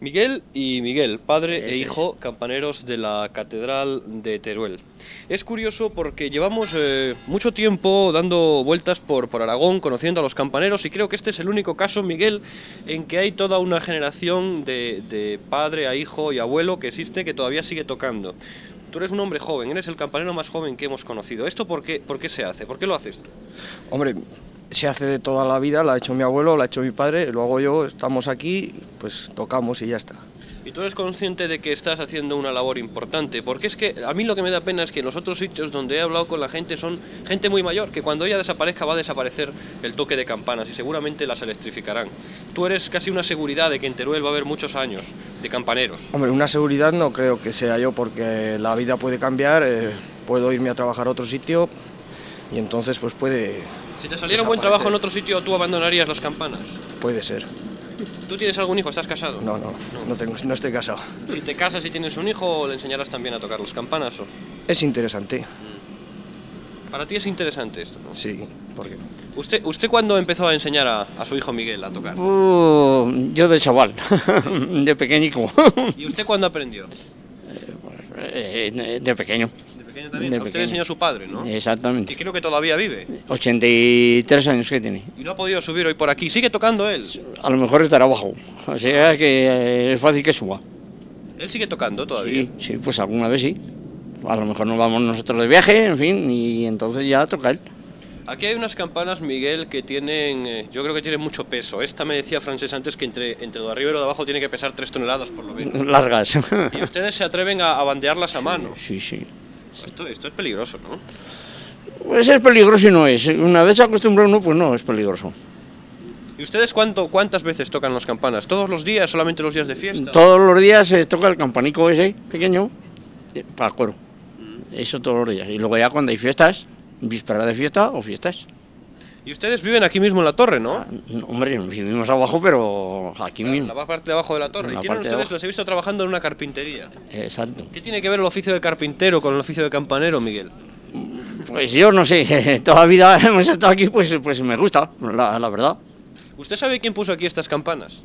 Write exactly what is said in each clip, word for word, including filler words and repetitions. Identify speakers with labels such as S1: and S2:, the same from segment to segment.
S1: Miguel y Miguel, padre e
S2: Ese es.
S1: hijo, campaneros de la Catedral de Teruel. Es curioso porque llevamos eh, mucho tiempo dando vueltas por, por Aragón, conociendo a los campaneros, y creo que este es el único caso, Miguel, en que hay toda una generación de, de padre a hijo y abuelo que existe, que todavía sigue tocando. Tú eres un hombre joven, eres el campanero más joven que hemos conocido. ¿Esto por qué, por qué se hace? ¿Por qué lo haces tú?
S2: Hombre, se hace de toda la vida, la ha hecho mi abuelo, la ha hecho mi padre, lo hago yo, estamos aquí, pues tocamos y ya está.
S1: Y tú eres consciente de que estás haciendo una labor importante, porque es que a mí lo que me da pena es que en los otros sitios donde he hablado con la gente son gente muy mayor, que cuando ella desaparezca va a desaparecer el toque de campanas y seguramente las electrificarán. Tú eres casi una seguridad de que en Teruel va a haber muchos años de campaneros.
S2: Hombre, una seguridad no creo que sea yo, porque la vida puede cambiar, eh, puedo irme a trabajar a otro sitio y entonces pues puede...
S1: Si te saliera un buen trabajo en otro sitio, ¿tú abandonarías las campanas?
S2: Puede ser.
S1: ¿Tú tienes algún hijo? ¿Estás casado?
S2: No, no, no, no, tengo, no estoy casado.
S1: Si te casas y tienes un hijo, ¿le enseñarás también a tocar las campanas? ¿O?
S2: Es interesante,
S1: Para ti es interesante esto, ¿no?
S2: sí, porque...
S1: ¿Usted, usted cuándo empezó a enseñar a, a su hijo Miguel a tocar?
S3: Uh, yo de chaval, de pequeñico.
S1: ¿Y usted cuándo aprendió?
S3: Eh, de pequeño.
S1: ¿De pequeño también?
S3: De
S1: A usted le
S3: pequeño.
S1: enseñó su padre, ¿no? Y
S3: Exactamente.
S1: creo que todavía vive.
S3: ochenta y tres años que tiene.
S1: Y no ha podido subir hoy por aquí. ¿Sigue tocando él?
S3: A lo mejor estará abajo. O sea que eh, es fácil que suba.
S1: ¿Él sigue tocando todavía?
S3: Sí, sí, pues alguna vez sí. A lo mejor nos vamos nosotros de viaje, en fin, y entonces ya toca él.
S1: Aquí hay unas campanas, Miguel, que tienen, eh, yo creo que tienen mucho peso. Esta me decía Francés antes que entre, entre lo de arriba y lo de abajo tiene que pesar tres toneladas por lo menos.
S3: Largas.
S1: Y ustedes se atreven a, a bandearlas a mano.
S3: Sí, sí.
S1: Esto, esto es peligroso, ¿no?
S3: Pues es peligroso y no es. Una vez se acostumbra uno, pues no, es peligroso.
S1: ¿Y ustedes cuánto, cuántas veces tocan las campanas? ¿Todos los días? ¿Solamente los días de fiesta?
S3: Todos los días se toca el campanico ese, pequeño, eh, para coro. Eso todos los días. Y luego ya cuando hay fiestas, víspera de fiesta o fiestas.
S1: Y ustedes viven aquí mismo en la torre, ¿no?
S3: Ah, no, hombre, vivimos abajo, pero aquí
S1: En
S3: mismo.
S1: la parte de abajo de la torre.
S3: En
S1: Y
S3: la
S1: tienen
S3: parte de
S1: ustedes,
S3: abajo.
S1: los he visto trabajando en una carpintería.
S3: Exacto.
S1: ¿Qué tiene que ver el oficio de carpintero con el oficio de campanero, Miguel?
S3: Pues yo no sé, toda la vida hemos estado aquí, pues, pues me gusta, la, la verdad.
S1: ¿Usted sabe quién puso aquí estas campanas?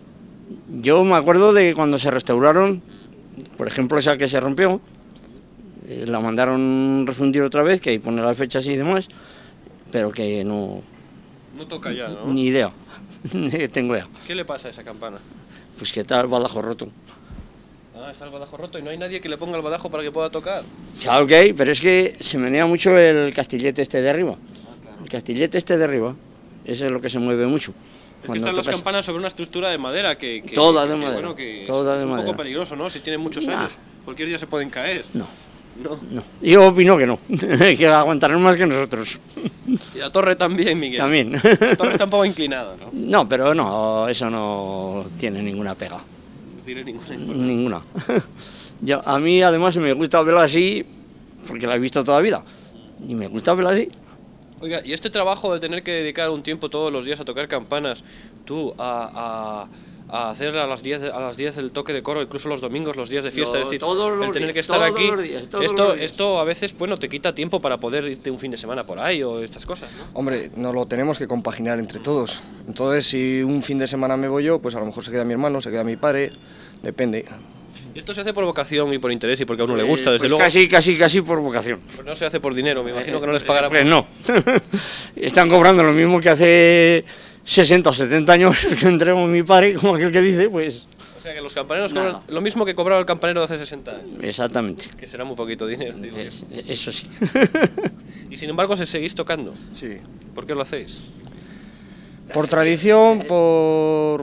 S3: Yo me acuerdo de cuando se restauraron, por ejemplo esa que se rompió, eh, la mandaron refundir otra vez, que ahí pone las fechas y demás, pero que no,
S1: No toca ya, ¿no?
S3: ni idea, ni tengo idea.
S1: ¿Qué le pasa a esa campana?
S3: Pues que está el badajo roto.
S1: Ah, está el badajo roto y no hay nadie que le ponga el badajo para que pueda tocar.
S3: Claro que hay, pero es que se menea mucho el castillete este de arriba. El castillete este de arriba, ese es lo que se mueve mucho.
S1: Es que
S3: Cuando
S1: están las
S3: tocas-
S1: campanas sobre una estructura de madera que... que
S3: Toda de
S1: que,
S3: madera,
S1: Bueno, que
S3: toda
S1: es,
S3: de
S1: es un
S3: madera.
S1: poco peligroso, ¿no? Si tienen muchos
S3: Nah.
S1: años. Cualquier día se pueden caer.
S3: No,
S1: No.
S3: no. Yo opino que no, que aguantarán más que nosotros.
S1: Y la torre también, Miguel.
S3: También.
S1: La torre está un poco inclinada, ¿no?
S3: No, pero no, eso no tiene ninguna pega.
S1: No tiene ninguna importancia.
S3: Ninguna. Yo, a mí además me gusta verla así, porque la he visto toda la vida. Y me gusta verla así.
S1: Oiga, y este trabajo de tener que dedicar un tiempo todos los días a tocar campanas, tú, a, a, a hacer a las diez a las diez el toque de coro, incluso los domingos, los días de fiesta,
S3: Yo,
S1: es decir,
S3: todos los
S1: el tener
S3: días,
S1: que estar
S3: todos
S1: aquí,
S3: los días, todos
S1: esto,
S3: los días.
S1: esto a veces, bueno, te quita tiempo para poder irte un fin de semana por ahí o estas cosas, ¿no?
S2: Hombre, nos lo tenemos que compaginar entre todos. Entonces, si un fin de semana me voy yo, pues a lo mejor se queda mi hermano, se queda mi padre, depende.
S1: Y esto se hace por vocación y por interés y porque a uno le gusta,
S3: Eh,
S1: desde
S3: pues
S1: luego.
S3: Casi, casi, casi por vocación.
S1: Pues no se hace por dinero, me imagino que no les pagarán.
S3: Pues no. Están cobrando lo mismo que hace sesenta o setenta años que entregó mi padre, como aquel que dice, pues...
S1: O sea que los campaneros
S3: Nada.
S1: cobran lo mismo que cobraba el campanero de hace sesenta años,
S3: Exactamente.
S1: que será muy poquito dinero, digo yo.
S3: Es- Eso sí.
S1: Y sin embargo, se seguís tocando.
S2: Sí.
S1: ¿Por qué lo hacéis?
S2: Por tradición, por...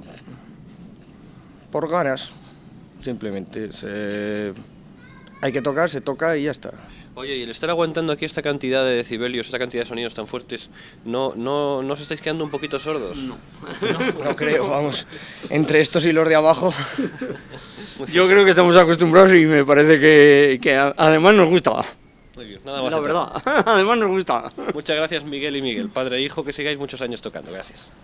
S2: por ganas, simplemente. Se... Hay que tocar, se toca y ya está.
S1: Oye, y el estar aguantando aquí esta cantidad de decibelios, esta cantidad de sonidos tan fuertes, ¿no, no, no os estáis quedando un poquito sordos? No.
S2: No creo, vamos. Entre estos y los de abajo.
S3: Yo creo que estamos acostumbrados y me parece que, que a- además nos gusta.
S1: Muy bien, nada más.
S3: La
S1: entonces.
S3: verdad, además nos gusta.
S1: Muchas gracias, Miguel y Miguel, padre e hijo, que sigáis muchos años tocando. Gracias.